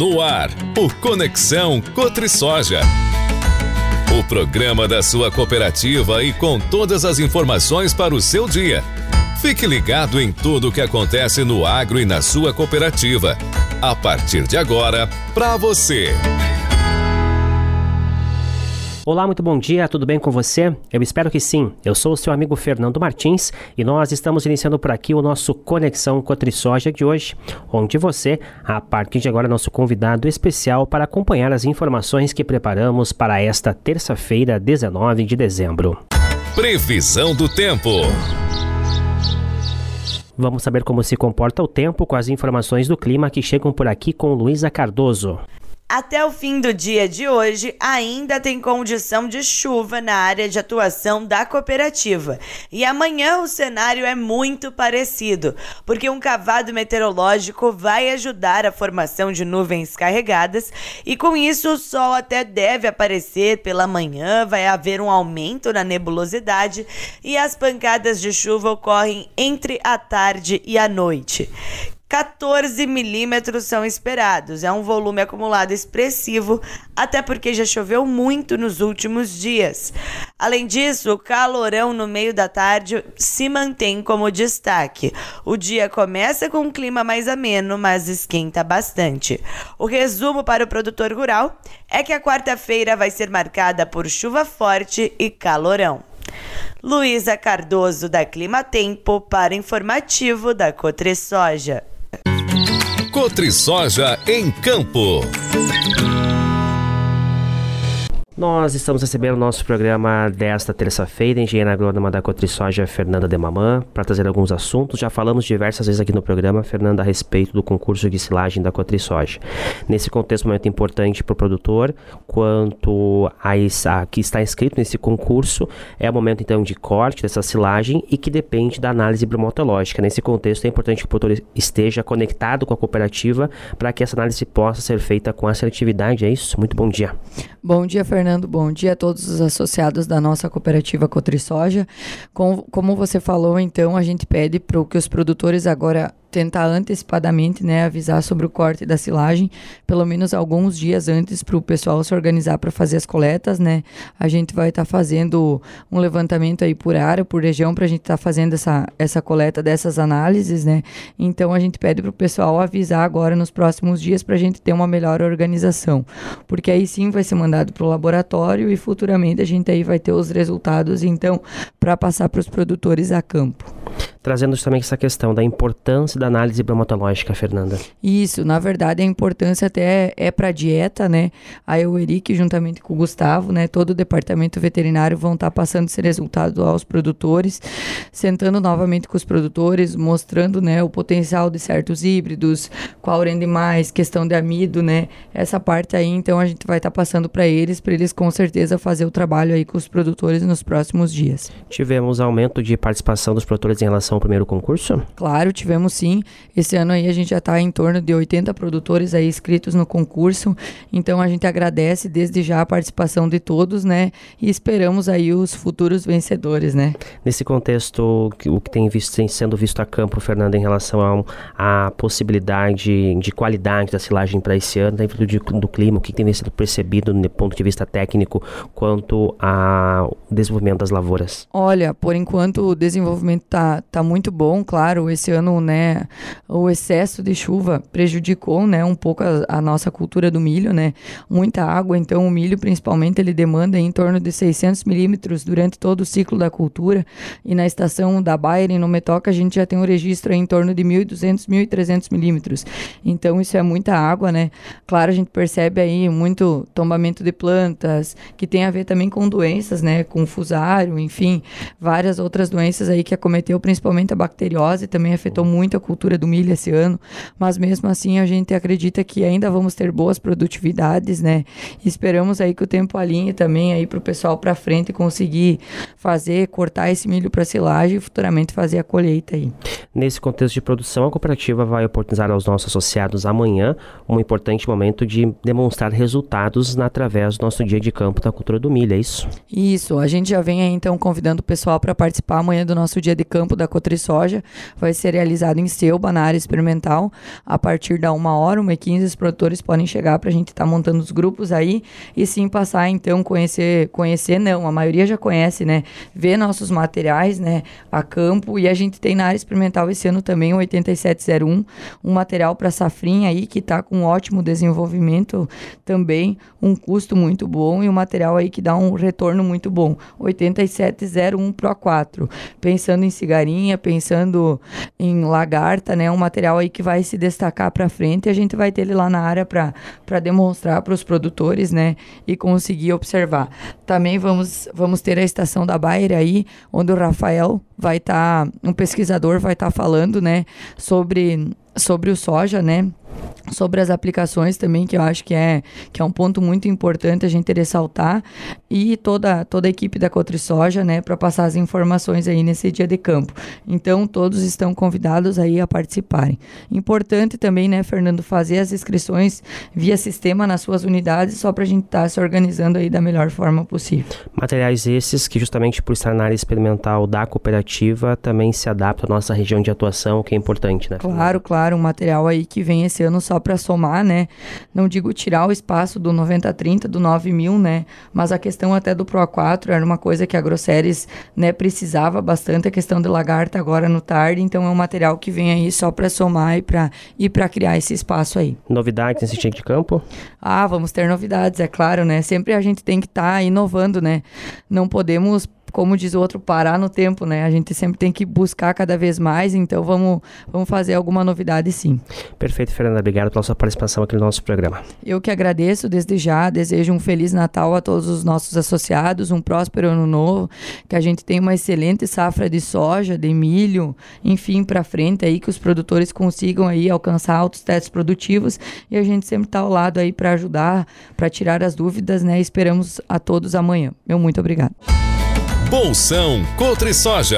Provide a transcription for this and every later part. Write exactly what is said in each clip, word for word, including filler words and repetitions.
No ar, o Conexão Cotrisoja. O programa da sua cooperativa e com todas as informações para o seu dia. Fique ligado em tudo o que acontece no agro e na sua cooperativa. A partir de agora, para você. Olá, muito bom dia, tudo bem com você? Eu espero que sim. Eu sou o seu amigo Fernando Martins e nós estamos iniciando por aqui o nosso Conexão Cotrisoja de hoje, onde você, a partir de agora, é nosso convidado especial para acompanhar as informações que preparamos para esta terça-feira, dezenove de dezembro. Previsão do tempo. Vamos saber como se comporta o tempo com as informações do clima que chegam por aqui com Luísa Cardoso. Até o fim do dia de hoje, ainda tem condição de chuva na área de atuação da cooperativa. E amanhã o cenário é muito parecido, porque um cavado meteorológico vai ajudar a formação de nuvens carregadas e com isso o sol até deve aparecer pela manhã, vai haver um aumento na nebulosidade e as pancadas de chuva ocorrem entre a tarde e a noite. quatorze milímetros são esperados, é um volume acumulado expressivo, até porque já choveu muito nos últimos dias. Além disso, o calorão no meio da tarde se mantém como destaque. O dia começa com um clima mais ameno, mas esquenta bastante. O resumo para o produtor rural é que a quarta-feira vai ser marcada por chuva forte e calorão. Luísa Cardoso, da Clima Tempo, para informativo da Cotrisoja. Cotrisoja em Campo. Nós estamos recebendo o nosso programa desta terça-feira, engenheira agrônoma da Cotrisoja, Fernanda Demamã, para trazer alguns assuntos. Já falamos diversas vezes aqui no programa, Fernanda, a respeito do concurso de silagem da Cotrisoja. Nesse contexto, um momento importante para o produtor, quanto a, a que está inscrito nesse concurso, é o momento então de corte dessa silagem e que depende da análise bromatológica. Nesse contexto, é importante que o produtor esteja conectado com a cooperativa para que essa análise possa ser feita com assertividade. É isso? Muito bom dia. Bom dia, Fernando. Bom dia a todos os associados da nossa cooperativa Cotrisoja. Com, como você falou, então, a gente pede para que os produtores agora tentar antecipadamente, né, avisar sobre o corte da silagem, pelo menos alguns dias antes, para o pessoal se organizar para fazer as coletas, né? A gente vai estar tá fazendo um levantamento aí por área, por região, para a gente estar tá fazendo essa, essa coleta dessas análises, né? Então a gente pede para o pessoal avisar agora nos próximos dias para a gente ter uma melhor organização, porque aí sim vai ser mandado para o laboratório e futuramente a gente aí vai ter os resultados, então, para passar para os produtores a campo. Trazendo também essa questão da importância da análise bromatológica, Fernanda. Isso, na verdade a importância até é para a dieta, né? Aí o Eric, juntamente com o Gustavo, né? Todo o departamento veterinário vão estar tá passando esse resultado aos produtores, sentando novamente com os produtores, mostrando, né, o potencial de certos híbridos, qual rende mais, questão de amido, né? Essa parte aí, então a gente vai estar tá passando para eles, para eles com certeza fazer o trabalho aí com os produtores nos próximos dias. Tivemos aumento de participação dos produtores em relação ao primeiro concurso? Claro, tivemos sim. Esse ano aí a gente já está em torno de oitenta produtores aí inscritos no concurso, então a gente agradece desde já a participação de todos, né? E esperamos aí os futuros vencedores, né? Nesse contexto, o que tem, visto, tem sendo visto a campo, Fernanda, em relação à possibilidade de qualidade da silagem para esse ano, dentro do, do clima, o que tem sido percebido do ponto de vista técnico quanto ao desenvolvimento das lavouras? Olha, por enquanto o desenvolvimento está tá muito bom, claro, esse ano, né, o excesso de chuva prejudicou, né, um pouco a, a nossa cultura do milho, né, muita água, então o milho principalmente ele demanda em torno de seiscentos milímetros durante todo o ciclo da cultura, e na estação da Bayer, no Metoca, a gente já tem um registro em torno de mil e duzentos, mil e trezentos milímetros, então isso é muita água, né, claro, a gente percebe aí muito tombamento de plantas, que tem a ver também com doenças, né, com fusário, enfim, várias outras doenças aí que acometeu principalmente a bacteriose, também afetou muito a cultura do milho esse ano, mas mesmo assim a gente acredita que ainda vamos ter boas produtividades, né? E esperamos aí que o tempo alinhe também aí para o pessoal para frente conseguir fazer, cortar esse milho para silagem e futuramente fazer a colheita aí. Nesse contexto de produção, a cooperativa vai oportunizar aos nossos associados amanhã um importante momento de demonstrar resultados na, através do nosso dia de campo da cultura do milho, é isso? Isso, a gente já vem aí então convidando o pessoal para participar amanhã do nosso dia de campo campo da Cotrisoja. Vai ser realizado em Selba, na área experimental, a partir da uma hora, uma e quinze, os produtores podem chegar para a gente estar tá montando os grupos aí e sim passar, então, conhecer, conhecer não, a maioria já conhece, né, ver nossos materiais, né, a campo, e a gente tem na área experimental esse ano também o oitenta e sete zero um, um material para safrinha aí que está com um ótimo desenvolvimento também, um custo muito bom e um material aí que dá um retorno muito bom, oitenta e sete zero um Pro quatro, pensando em cigarinha, pensando em lagarta, né, um material aí que vai se destacar para frente, e a gente vai ter ele lá na área para para demonstrar para os produtores, né, e conseguir observar. Também vamos vamos ter a estação da Bayer aí, onde o Rafael vai estar, tá, um pesquisador vai estar tá falando, né, sobre sobre o soja, né, sobre as aplicações também, que eu acho que é, que é um ponto muito importante a gente ressaltar, e toda, toda a equipe da Cotrisoja, né, para passar as informações aí nesse dia de campo. Então, todos estão convidados aí a participarem. Importante também, né, Fernando, fazer as inscrições via sistema nas suas unidades, só para a gente estar tá se organizando aí da melhor forma possível. Materiais esses que, justamente por estar na área experimental da cooperativa, também se adaptam à nossa região de atuação, o que é importante, né, Fernando? Claro, claro, um material aí que vem esse ano só para somar, né, não digo tirar o espaço do noventa trinta, do nove mil, né, mas a questão até do Pro quatro era uma coisa que a Grosseries, né, precisava bastante, a questão de lagarta agora no tarde, então é um material que vem aí só para somar e para e para criar esse espaço aí. Novidades nesse dia de campo? Ah, vamos ter novidades, é claro, né, sempre a gente tem que estar tá inovando, né, não podemos, como diz o outro, parar no tempo, né? A gente sempre tem que buscar cada vez mais, então vamos, vamos fazer alguma novidade, sim. Perfeito, Fernanda. Obrigado pela sua participação aqui no nosso programa. Eu que agradeço desde já, desejo um Feliz Natal a todos os nossos associados, um próspero ano novo, que a gente tenha uma excelente safra de soja, de milho, enfim, para frente aí, que os produtores consigam aí alcançar altos testes produtivos, e a gente sempre está ao lado aí para ajudar, para tirar as dúvidas, né? Esperamos a todos amanhã. Meu muito obrigado. Bolsão Cotrisoja.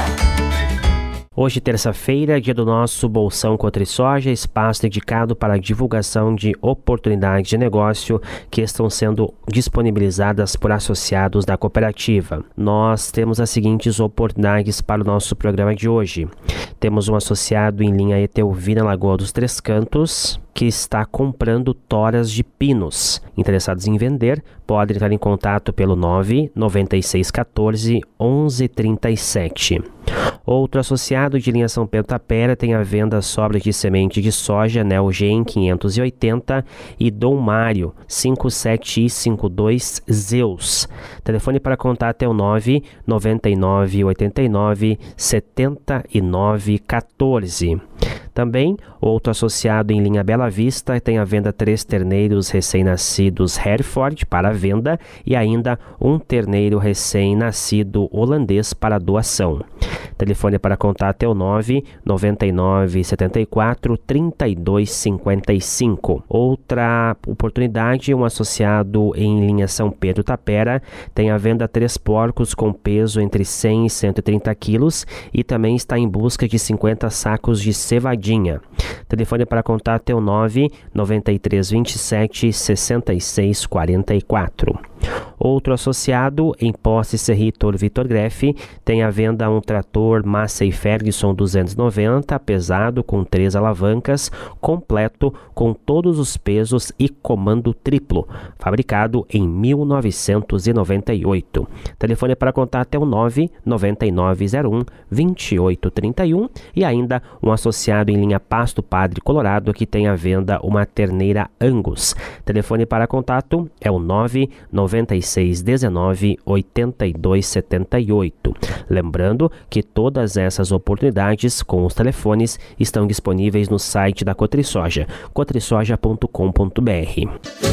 Hoje, terça-feira, dia do nosso Bolsão Cotrisoja, espaço dedicado para a divulgação de oportunidades de negócio que estão sendo disponibilizadas por associados da cooperativa. Nós temos as seguintes oportunidades para o nosso programa de hoje. Temos um associado em linha Etelvina, Lagoa dos Três Cantos, que está comprando toras de pinos. Interessados em vender, podem entrar em contato pelo nove nove seis um quatro um um três sete. Outro associado de linha São Pedro Tapera tem a venda sobra de semente de soja Neogen quinhentos e oitenta e Dom Mário cinco sete cinco dois Zeus. Telefone para contato é o nove nove nove oito nove sete nove um quatro. Também, outro associado em linha Bela Vista tem a venda três terneiros recém-nascidos Hereford para venda e ainda um terneiro recém-nascido holandês para doação. Telefone para contato é o nove nove nove sete quatro três dois cinco cinco. Outra oportunidade, um associado em linha São Pedro Tapera tem a venda três porcos com peso entre cem e cento e trinta quilos e também está em busca de cinquenta sacos de cevadinha. Telefone para contato é o nove nove três dois sete seis seis quatro quatro. Outro associado em Posse Serritor Vitor Greff tem à venda um trator Massey Ferguson duzentos e noventa, pesado com três alavancas, completo com todos os pesos e comando triplo, fabricado em mil novecentos e noventa e oito. Telefone para contato é o nove nove nove zero um dois oito três um e ainda um associado em linha Pasto Padre Colorado que tem à venda uma terneira Angus. Telefone para contato é o nove nove seis um nove oito dois sete oito. Lembrando que todas essas oportunidades com os telefones estão disponíveis no site da Cotrisoja, cotrisoja ponto com ponto b r.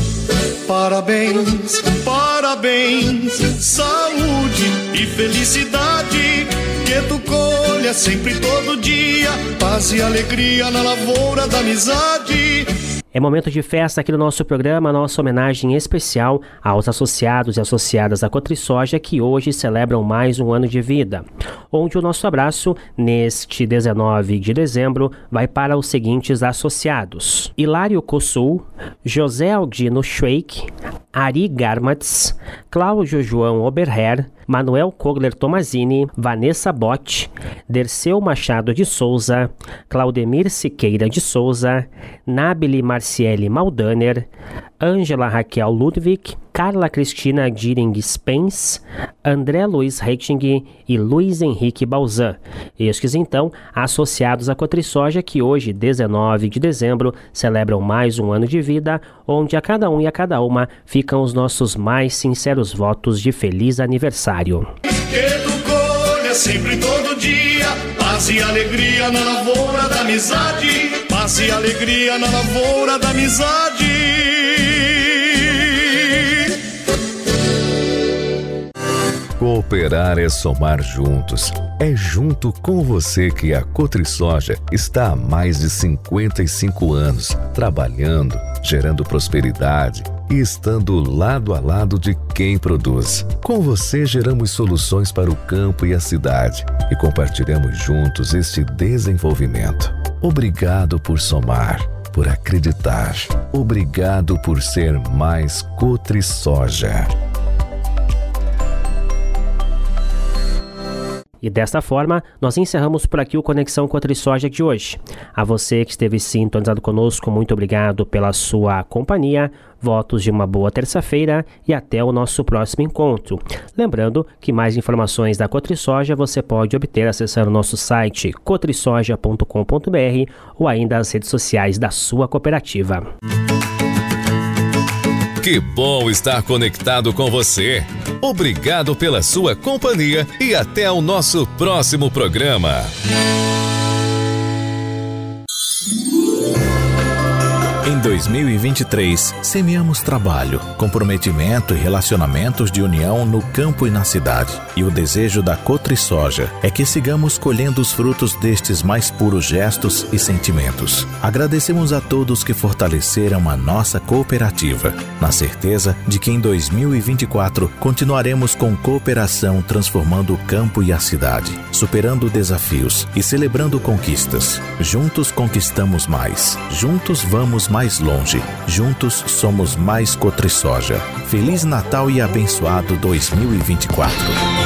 Parabéns, parabéns, saúde e felicidade, que tu colha sempre todo dia, paz e alegria na lavoura da amizade. É momento de festa aqui no nosso programa, nossa homenagem especial aos associados e associadas da Cotrisoja que hoje celebram mais um ano de vida. Onde o nosso abraço, neste dezenove de dezembro, vai para os seguintes associados: Hilário Cossul, José Aldino Schweik, Ari Garmatz, Cláudio João Oberher, Manuel Kogler Tomazini, Vanessa Botti, Derceu Machado de Souza, Claudemir Siqueira de Souza, Nabile Marciele Maldaner, Ângela Raquel Ludwig, Carla Cristina Diring Spence, André Luiz Reiching e Luiz Henrique Balzan. Estes, então, associados à Cotrisoja, que hoje, dezenove de dezembro, celebram mais um ano de vida, onde a cada um e a cada uma ficam os nossos mais sinceros votos de feliz aniversário. Que tu colha sempre todo dia, paz e alegria na lavoura da amizade, paz e alegria na lavoura da amizade. Cooperar é somar juntos. É junto com você que a Cotrisoja está há mais de cinquenta e cinco anos trabalhando, gerando prosperidade e estando lado a lado de quem produz. Com você geramos soluções para o campo e a cidade e compartilhamos juntos este desenvolvimento. Obrigado por somar, por acreditar. Obrigado por ser mais Cotrisoja. E desta forma, nós encerramos por aqui o Conexão Cotrisoja de hoje. A você que esteve sintonizado conosco, muito obrigado pela sua companhia, votos de uma boa terça-feira e até o nosso próximo encontro. Lembrando que mais informações da Cotrisoja você pode obter acessando o nosso site cotrisoja ponto com ponto b r ou ainda as redes sociais da sua cooperativa. Que bom estar conectado com você. Obrigado pela sua companhia e até o nosso próximo programa. Em dois mil e vinte e três, semeamos trabalho, comprometimento e relacionamentos de união no campo e na cidade. E o desejo da Cotrisoja é que sigamos colhendo os frutos destes mais puros gestos e sentimentos. Agradecemos a todos que fortaleceram a nossa cooperativa, na certeza de que em dois mil e vinte e quatro continuaremos com cooperação transformando o campo e a cidade, superando desafios e celebrando conquistas. Juntos conquistamos mais. Juntos vamos mais mais longe. Juntos somos mais Cotrisoja. Feliz Natal e abençoado dois mil e vinte e quatro.